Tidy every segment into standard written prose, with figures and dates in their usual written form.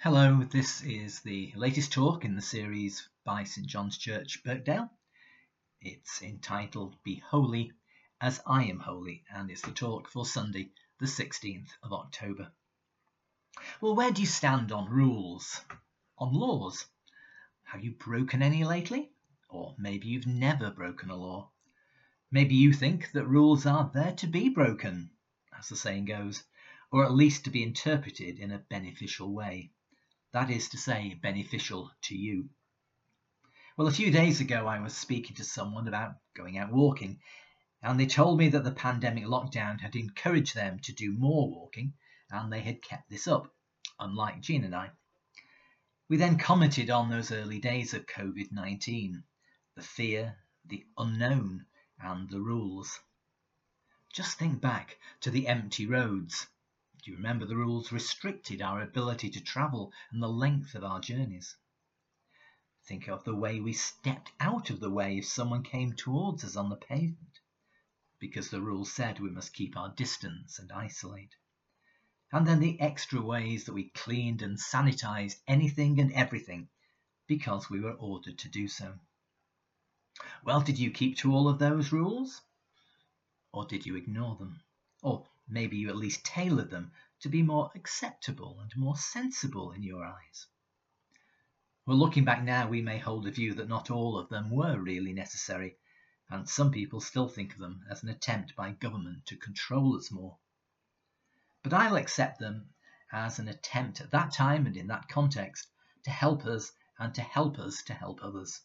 Hello, this is the latest talk in the series by St John's Church, Birkdale. It's entitled Be Holy as I Am Holy, and it's the talk for Sunday, the 16th of October. Well, where do you stand on rules, on laws? Have you broken any lately? Or maybe you've never broken a law. Maybe you think that rules are there to be broken, as the saying goes, or at least to be interpreted in a beneficial way. That is to say, beneficial to you. Well, a few days ago, I was speaking to someone about going out walking, and they told me that the pandemic lockdown had encouraged them to do more walking, and they had kept this up, unlike Jean and I. We then commented on those early days of COVID-19, the fear, the unknown, and the rules. Just think back to the empty roads. Do you remember the rules restricted our ability to travel and the length of our journeys? Think of the way we stepped out of the way if someone came towards us on the pavement, because the rules said we must keep our distance and isolate. And then the extra ways that we cleaned and sanitized anything and everything, because we were ordered to do so. Well, did you keep to all of those rules? Or did you ignore them? Or maybe you at least tailored them to be more acceptable and more sensible in your eyes. Well, looking back now, we may hold the view that not all of them were really necessary, and some people still think of them as an attempt by government to control us more. But I'll accept them as an attempt at that time and in that context to help us and to help us to help others.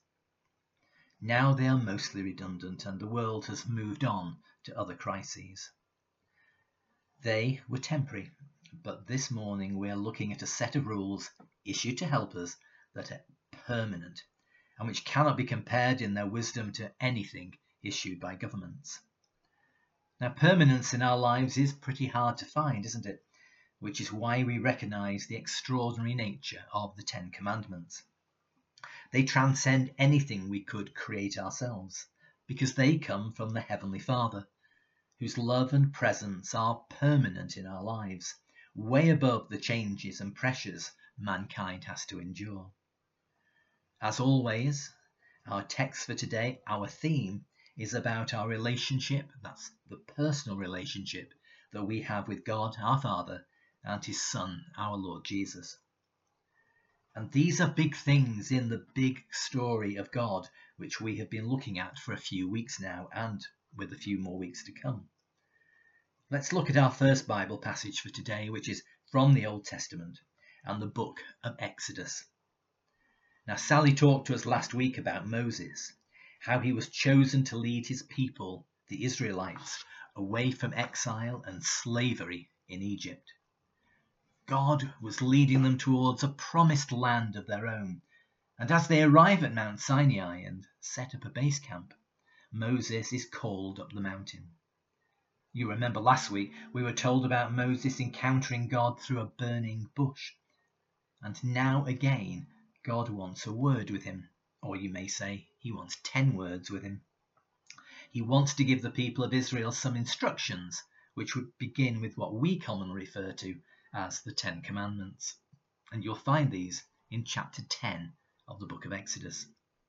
Now they are mostly redundant and the world has moved on to other crises. They were temporary, but this morning we are looking at a set of rules issued to help us that are permanent and which cannot be compared in their wisdom to anything issued by governments. Now, permanence in our lives is pretty hard to find, isn't it? Which is why we recognize the extraordinary nature of the Ten Commandments. They transcend anything we could create ourselves, because they come from the Heavenly Father, whose love and presence are permanent in our lives, way above the changes and pressures mankind has to endure. As always, our text for today, our theme, is about our relationship, that's the personal relationship that we have with God, our Father, and His Son, our Lord Jesus. And these are big things in the big story of God, which we have been looking at for a few weeks now, and with a few more weeks to come. Let's look at our first Bible passage for today, which is from the Old Testament and the book of Exodus. Now, Sally talked to us last week about Moses, how he was chosen to lead his people, the Israelites, away from exile and slavery in Egypt. God was leading them towards a promised land of their own, and as they arrive at Mount Sinai and set up a base camp, Moses is called up the mountain. You remember last week we were told about Moses encountering God through a burning bush. And now again, God wants a word with him, or you may say he wants 10 words with him. He wants to give the people of Israel some instructions, which would begin with what we commonly refer to as the 10 Commandments. And you'll find these in chapter 10 of the book of Exodus.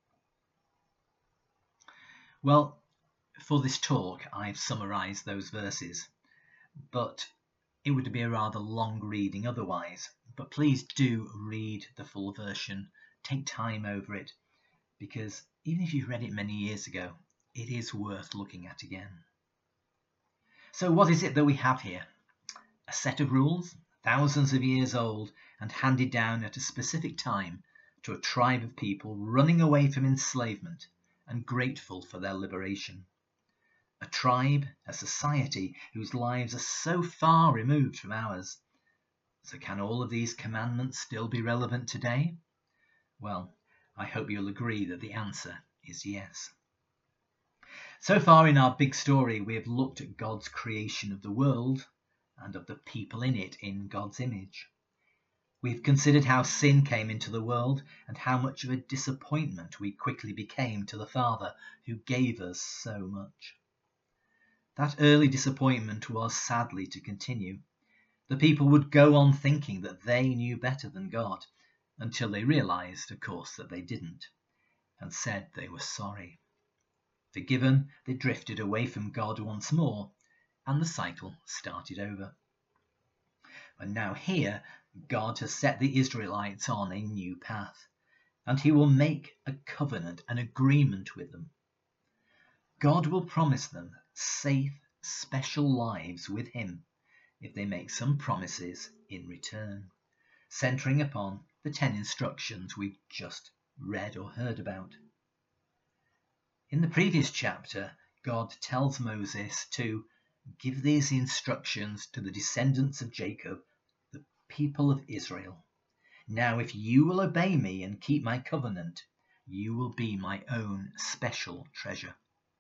Well, for this talk, I've summarized those verses, but it would be a rather long reading otherwise. But please do read the full version, take time over it, because even if you've read it many years ago, it is worth looking at again. So what is it that we have here? A set of rules, thousands of years old and handed down at a specific time to a tribe of people running away from enslavement and grateful for their liberation. A tribe, a society whose lives are so far removed from ours. So can all of these commandments still be relevant today? Well, I hope you'll agree that the answer is yes. So far in our big story, we have looked at God's creation of the world and of the people in it in God's image. We've considered how sin came into the world and how much of a disappointment we quickly became to the Father who gave us so much. That early disappointment was sadly to continue, The people would go on thinking that they knew better than God, until they realized, of course, that they didn't, and said they were sorry. Forgiven, they drifted away from God once more, and the cycle started over. And now here, God has set the Israelites on a new path, and he will make a covenant, an agreement with them. God will promise them safe, special lives with him if they make some promises in return, centering upon the 10 instructions we've just read or heard about. In the previous chapter, God tells Moses to give these instructions to the descendants of Jacob, the people of Israel. Now, if you will obey me and keep my covenant, you will be my own special treasure.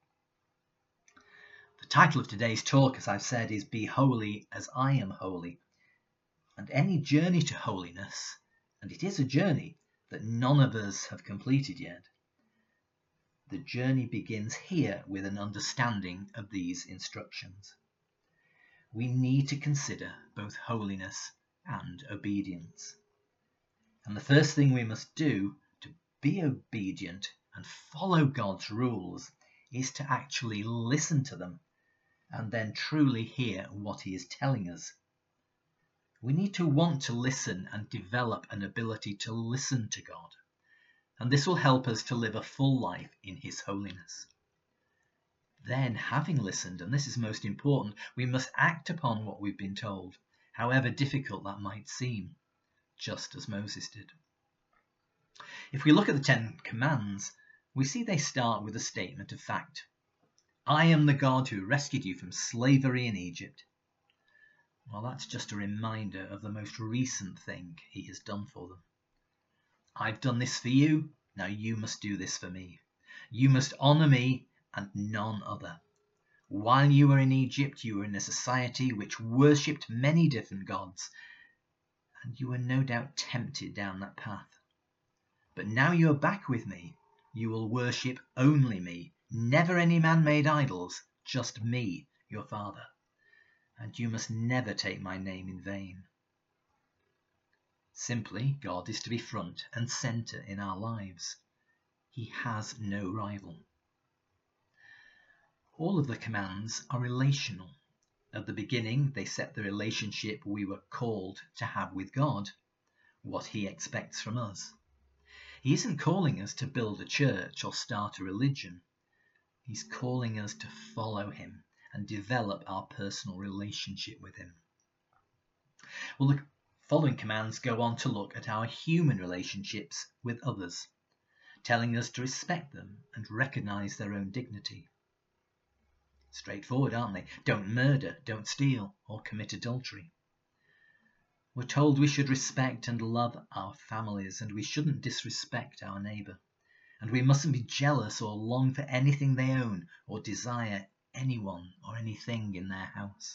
The title of today's talk, as I've said, is Be Holy as I Am Holy. And any journey to holiness, and it is a journey that none of us have completed yet, the journey begins here with an understanding of these instructions. We need to consider both holiness and obedience. And the first thing we must do to be obedient and follow God's rules is to actually listen to them and then truly hear what he is telling us. We need to want to listen and develop an ability to listen to God. And this will help us to live a full life in his holiness. Then, having listened, and this is most important, we must act upon what we've been told, however difficult that might seem, just as Moses did. If we look at the 10 commands, we see they start with a statement of fact. I am the God who rescued you from slavery in Egypt. Well, that's just a reminder of the most recent thing he has done for them. I've done this for you, now you must do this for me. You must honour me and none other. While you were in Egypt, you were in a society which worshipped many different gods, and you were no doubt tempted down that path. But now you are back with me. You will worship only me, never any man-made idols, just me, your Father. And you must never take my name in vain. Simply, God is to be front and centre in our lives. He has no rival. All of the commands are relational. At the beginning, they set the relationship we were called to have with God, what he expects from us. He isn't calling us to build a church or start a religion. He's calling us to follow him and develop our personal relationship with him. Well, the following commands go on to look at our human relationships with others, telling us to respect them and recognise their own dignity. Straightforward, aren't they? Don't murder, don't steal, or commit adultery. We're told we should respect and love our families, and we shouldn't disrespect our neighbour. And we mustn't be jealous or long for anything they own or desire anyone or anything in their house.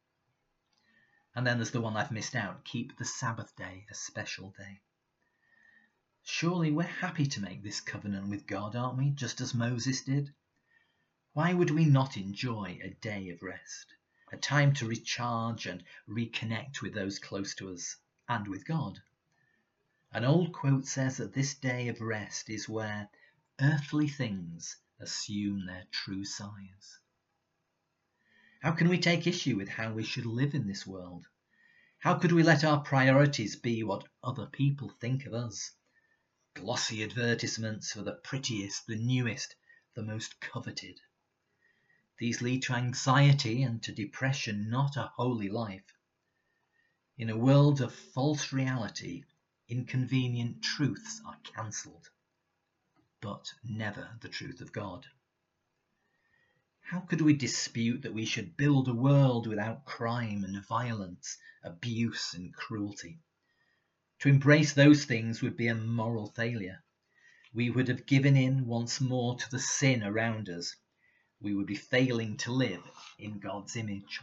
And then there's the one I've missed out. Keep the Sabbath day a special day. Surely we're happy to make this covenant with God, aren't we? Just as Moses did. Why would we not enjoy a day of rest? A time to recharge and reconnect with those close to us and with God. An old quote says that this day of rest is where earthly things assume their true size. How can we take issue with how we should live in this world? How could we let our priorities be what other people think of us? Glossy advertisements for the prettiest, the newest, the most coveted. These lead to anxiety and to depression, not a holy life. In a world of false reality, inconvenient truths are cancelled, but never the truth of God. How could we dispute that we should build a world without crime and violence, abuse and cruelty? To embrace those things would be a moral failure. We would have given in once more to the sin around us. We would be failing to live in God's image.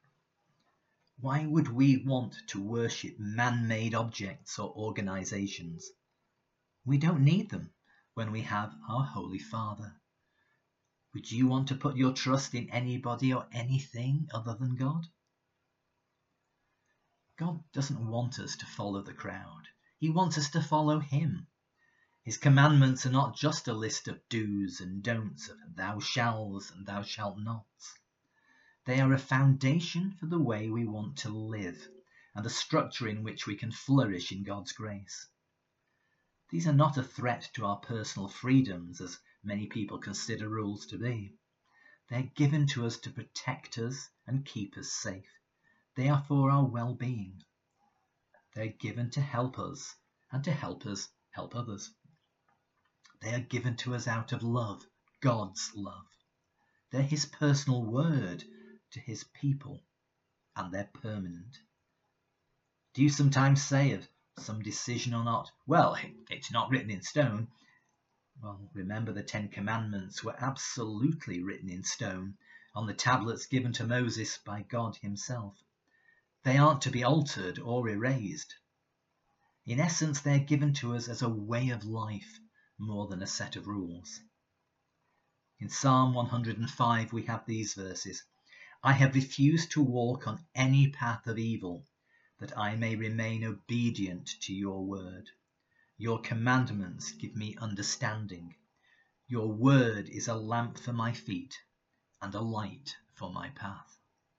Why would we want to worship man-made objects or organisations? We don't need them when we have our Holy Father. Would you want to put your trust in anybody or anything other than God? God doesn't want us to follow the crowd. He wants us to follow him. His commandments are not just a list of do's and don'ts, of thou shalt and thou shalt not. They are a foundation for the way we want to live and a structure in which we can flourish in God's grace. These are not a threat to our personal freedoms, as many people consider rules to be. They're given to us to protect us and keep us safe. They are for our well-being. They're given to help us and to help us help others. They are given to us out of love, God's love. They're his personal word to his people, and they're permanent. Do you sometimes say of some decision or not, well, it's not written in stone? Well, remember the 10 Commandments were absolutely written in stone on the tablets given to Moses by God himself. They aren't to be altered or erased. In essence, they're given to us as a way of life more than a set of rules. In Psalm 105 we have these verses: I have refused to walk on any path of evil, that I may remain obedient to your word. Your commandments give me understanding. Your word is a lamp for my feet and a light for my path.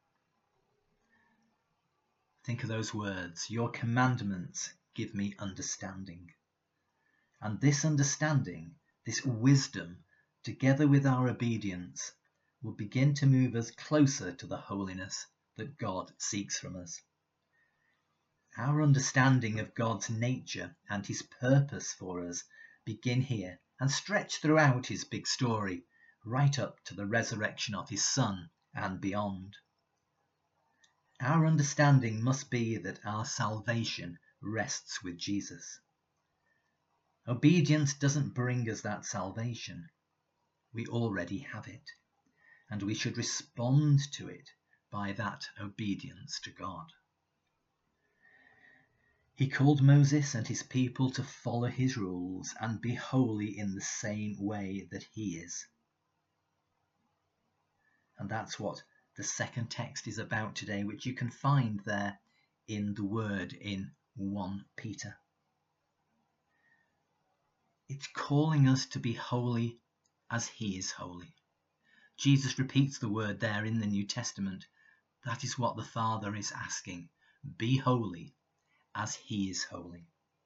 Think of those words. Your commandments give me understanding. And this understanding, this wisdom, together with our obedience, will begin to move us closer to the holiness that God seeks from us. Our understanding of God's nature and his purpose for us begin here and stretch throughout his big story, right up to the resurrection of his Son and beyond. Our understanding must be that our salvation rests with Jesus. Obedience doesn't bring us that salvation. We already have it, and we should respond to it by that obedience to God. He called Moses and his people to follow his rules and be holy in the same way that he is. And that's what the second text is about today, which you can find there in the word in 1 Peter. It's calling us to be holy as he is holy. Jesus repeats the word there in the New Testament. That is what the Father is asking. Be holy as he is holy.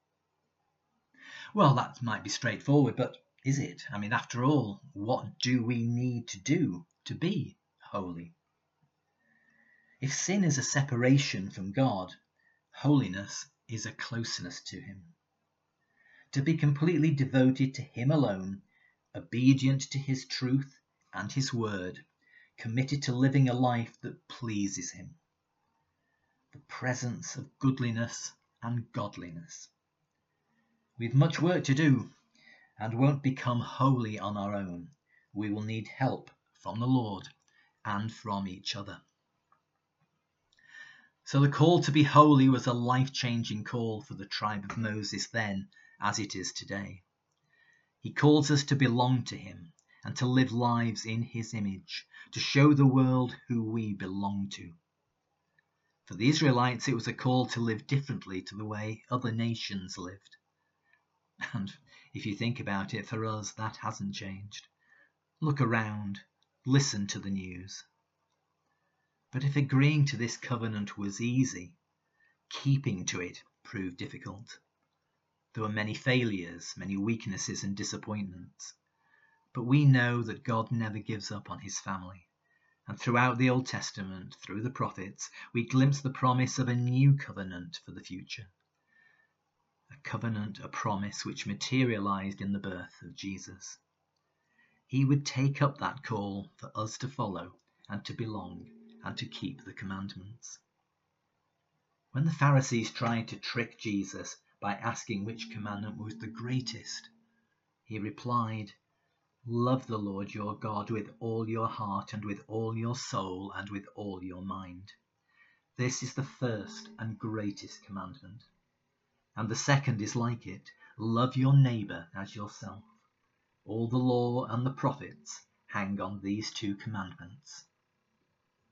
Well, that might be straightforward, but is it? I mean, after all, what do we need to do to be holy? If sin is a separation from God, holiness is a closeness to him. To be completely devoted to him alone, obedient to his truth and his word, committed to living a life that pleases him. The presence of goodliness and godliness. We've much work to do and won't become holy on our own. We will need help from the Lord and from each other. So the call to be holy was a life-changing call for the tribe of Moses then, as it is today. He calls us to belong to him and to live lives in his image, to show the world who we belong to. For the Israelites, it was a call to live differently to the way other nations lived. And if you think about it, for us, that hasn't changed. Look around, listen to the news. But if agreeing to this covenant was easy, keeping to it proved difficult. There were many failures, many weaknesses and disappointments. But we know that God never gives up on his family. And throughout the Old Testament, through the prophets, we glimpse the promise of a new covenant for the future. A covenant, a promise which materialized in the birth of Jesus. He would take up that call for us to follow and to belong and to keep the commandments. When the Pharisees tried to trick Jesus by asking which commandment was the greatest, he replied, love the Lord your God with all your heart and with all your soul and with all your mind. This is the first and greatest commandment. And the second is like it, love your neighbour as yourself. All the law and the prophets hang on these 2 commandments.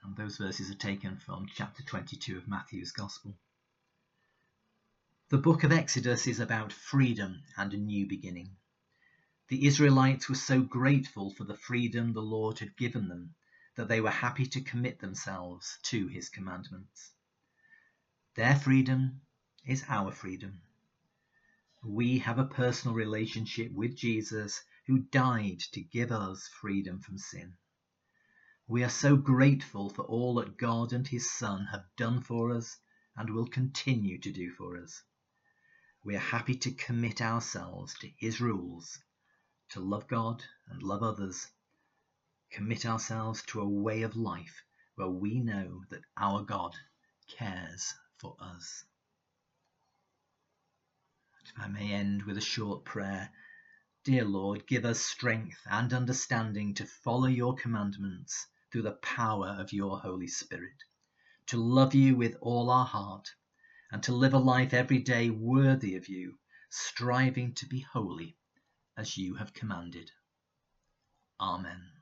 And those verses are taken from chapter 22 of Matthew's Gospel. The book of Exodus is about freedom and a new beginning. The Israelites were so grateful for the freedom the Lord had given them that they were happy to commit themselves to his commandments. Their freedom is our freedom. We have a personal relationship with Jesus, who died to give us freedom from sin. We are so grateful for all that God and his Son have done for us and will continue to do for us. We are happy to commit ourselves to his rules, to love God and love others, commit ourselves to a way of life where we know that our God cares for us. If I may end with a short prayer. Dear Lord, give us strength and understanding to follow your commandments through the power of your Holy Spirit, to love you with all our heart, and to live a life every day worthy of you, striving to be holy as you have commanded. Amen.